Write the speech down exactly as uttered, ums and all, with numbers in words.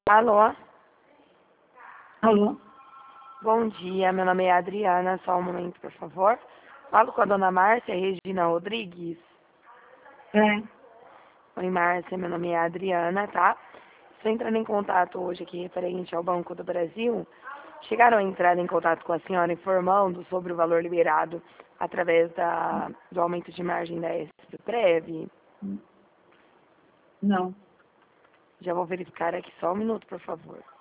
Alô? Alô? Bom dia, meu nome é Adriana, só um momento, por favor. Falo com a dona Márcia Regina Rodrigues. É. Oi, Márcia, meu nome é Adriana, tá? Estou entrando em contato hoje aqui referente ao Banco do Brasil. Chegaram a entrar em contato com a senhora informando sobre o valor liberado através da, do aumento de margem da S do Prev? Não. Já vou verificar aqui só um minuto, por favor.